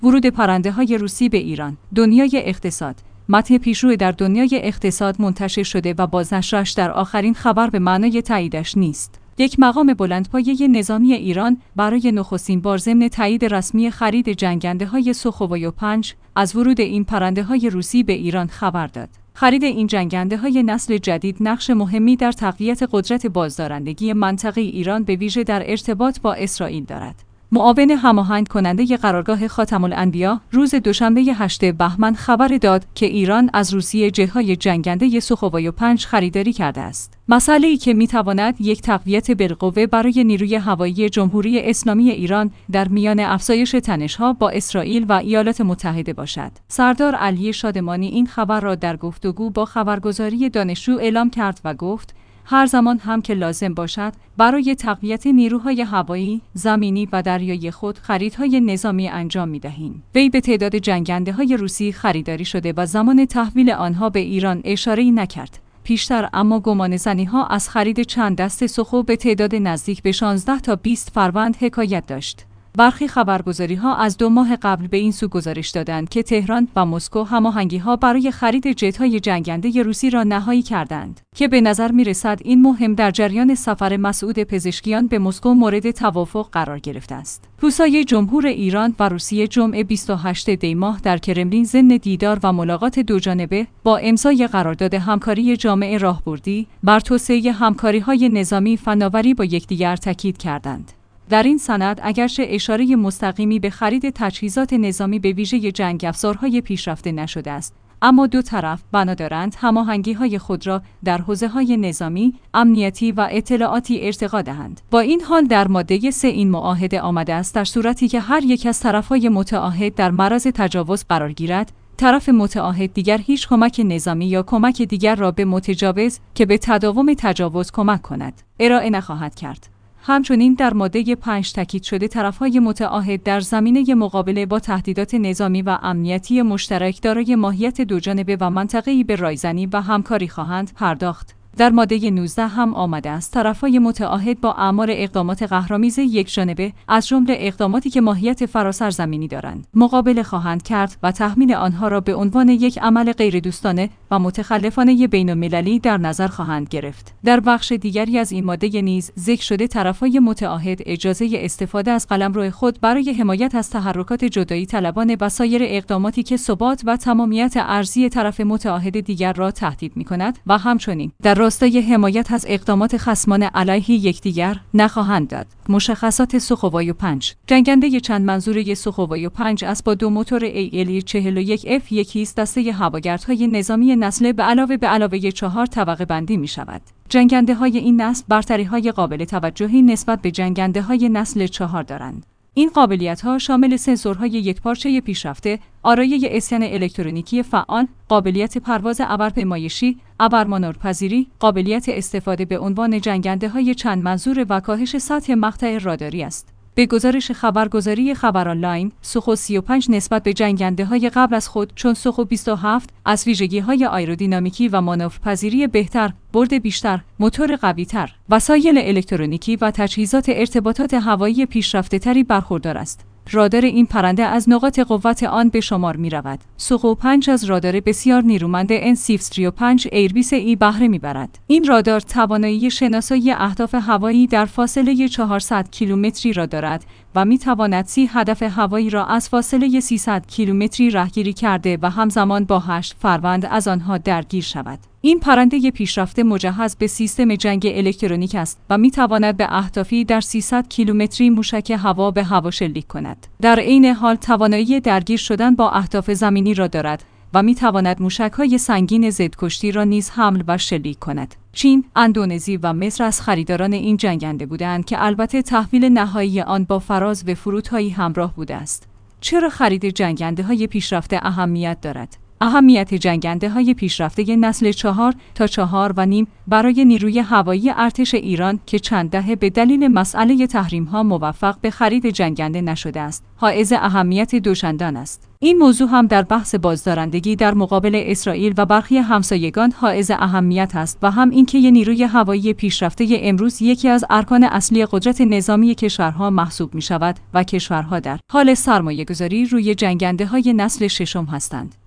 ورود پرنده‌های روسی به ایران. دنیای اقتصاد. متن پیشرو در دنیای اقتصاد منتشر شده و بازنشرش در آخرین خبر به معنای تاییدش نیست. یک مقام بلندپایه نظامی ایران برای نخستین بار ضمن تایید رسمی خرید جنگنده‌های سوخوی 5 از ورود این پرنده‌های روسی به ایران خبر داد. خرید این جنگنده‌های نسل جدید نقش مهمی در تقویت قدرت بازدارندگی منطقه ایران به ویژه در ارتباط با اسرائیل دارد. معاون هماهنگ کننده قرارگاه خاتم الانبیا روز دوشنبه 8 بهمن خبر داد که ایران از روسیه جت‌های جنگنده سوخوی 5 خریداری کرده است. مسئله‌ای که می‌تواند یک تقویت بالقوه برای نیروی هوایی جمهوری اسلامی ایران در میان افزایش تنش‌ها با اسرائیل و ایالات متحده باشد. سردار علی شادمانی این خبر را در گفتگو با خبرگزاری دانشجو اعلام کرد و گفت: هر زمان هم که لازم باشد برای تقویت نیروهای هوایی، زمینی و دریایی خود خریدهای نظامی انجام می‌دهیم. وی به تعداد جنگنده‌های روسی خریداری شده و زمان تحویل آنها به ایران اشاره‌ای نکرد. پیشتر اما گمانه‌زنی‌ها از خرید چند دسته سخو به تعداد نزدیک به 16 تا 20 فروند حکایت داشت. برخی خبرگزاری‌ها از 2 ماه قبل به این سو گزارش دادند که تهران و مسکو هماهنگی‌ها برای خرید جت‌های جنگنده روسی را نهایی کردند که به نظر می‌رسد این مهم در جریان سفر مسعود پزشکیان به مسکو مورد توافق قرار گرفته است. روسای جمهور ایران و روسیه جمعه 28 دی ماه در کرملین ضمن دیدار و ملاقات دوجانبه با امضای قرارداد همکاری جامع راهبردی بر توسعه همکاری‌های نظامی فناوری با یکدیگر تاکید کردند. در این سند اگرچه اشاره مستقیمی به خرید تجهیزات نظامی به ویژه جنگ افزارهای پیشرفته نشده است، اما دو طرف بنا دارند هماهنگی‌های خود را در حوزه‌های نظامی، امنیتی و اطلاعاتی ارتقا دهند. با این حال در ماده 3 این معاهده آمده است در صورتی که هر یک از طرف‌های متعاهد در معرض تجاوز قرار گیرد، طرف متعاهد دیگر هیچ کمک نظامی یا کمک دیگر را به متجاوز که به تداوم تجاوز کمک کند، ارائه نخواهد کرد. همچنین در ماده 5 تاکید شده طرف‌های متعاهد در زمینه مقابله با تهدیدات نظامی و امنیتی مشترک دارای ماهیت دوجانبه و منطقه‌ای به رایزنی و همکاری خواهند پرداخت. در ماده 19 هم آمده است طرف‌های متعاهد با اعمال اقدامات قهرآمیز یکجانبه از جمله اقداماتی که ماهیت فراسرزمینی دارند مقابله خواهند کرد و تحمیل آنها را به عنوان یک عمل غیردوستانه و متخلفانه بین‌المللی در نظر خواهند گرفت. در بخش دیگری از این ماده نیز ذکر شده طرف‌های متعاهد اجازه استفاده از قلمرو خود برای حمایت از تحرکات جدایی طلبانه و سایر اقداماتی که ثبات و تمامیت ارضی طرف متعاهد دیگر را تهدید می‌کند و همچنین در راستای حمایت از اقدامات خصمان علیه یکدیگر نخواهند داد. مشخصات سوخوی 5 جنگنده چند منظوره سوخوی 5 از با 2 موتور AL-41F1 است دسته هواگردهای نظامی نسل به علاوه 4 طبقه بندی می شود. جنگنده‌های این نسل برتری‌های قابل توجهی نسبت به جنگنده‌های نسل 4 دارند. این قابلیت‌ها شامل سنسورهای یکپارچه پیشرفته، آرایه اسکن الکترونیکی فعال، قابلیت پرواز ابرپیمایشی، ابرمانورپذیری، قابلیت استفاده به عنوان جنگنده‌های چند منظور و کاهش سطح مقطع راداری است. به گزارش خبرگزاری خبر آنلاین، سوخو 35 نسبت به جنگنده‌های قبل از خود چون سوخو 27 از ویژگی‌های آیرودینامیکی و مانورپذیری بهتر، برد بیشتر، موتور قوی‌تر، وسایل الکترونیکی و تجهیزات ارتباطات هوایی پیشرفته‌تری برخوردار است. رادار این پرنده از نقاط قوت آن به شمار می‌رود. سوخو 5 از رادار بسیار نیرومند NC35 ایربیس ای بهره می‌برد. این رادار توانایی شناسایی اهداف هوایی در فاصله 400 کیلومتری را دارد و می‌تواند 30 هدف هوایی را از فاصله 300 کیلومتری رهگیری کرده و همزمان با 8 فروند از آنها درگیر شود. این پرنده پیشرفته مجهز به سیستم جنگ الکترونیک است و می‌تواند به اهدافی در 300 کیلومتری موشک هوا به هوا شلیک کند. در عین حال توانایی درگیر شدن با اهداف زمینی را دارد و می‌تواند موشک‌های سنگین ضدکشتی را نیز حمل و شلیک کند. چین، اندونزی و مصر از خریداران این جنگنده بودند که البته تحویل نهایی آن با فراز و فرودهایی همراه بوده است. چرا خرید جنگنده‌های پیشرفته اهمیت دارد؟ اهمیت جنگنده‌های پیشرفته نسل 4 تا 4.5 برای نیروی هوایی ارتش ایران که چند دهه به دلیل مسئله تحریم‌ها موفق به خرید جنگنده نشده است، حائز اهمیت دوچندان است. این موضوع هم در بحث بازدارندگی در مقابل اسرائیل و برخی همسایگان حائز اهمیت است و هم اینکه نیروی هوایی پیشرفته امروز یکی از ارکان اصلی قدرت نظامی کشورها محسوب می‌شود و کشورها در حال سرمایه‌گذاری روی جنگنده‌های نسل 6 هستند.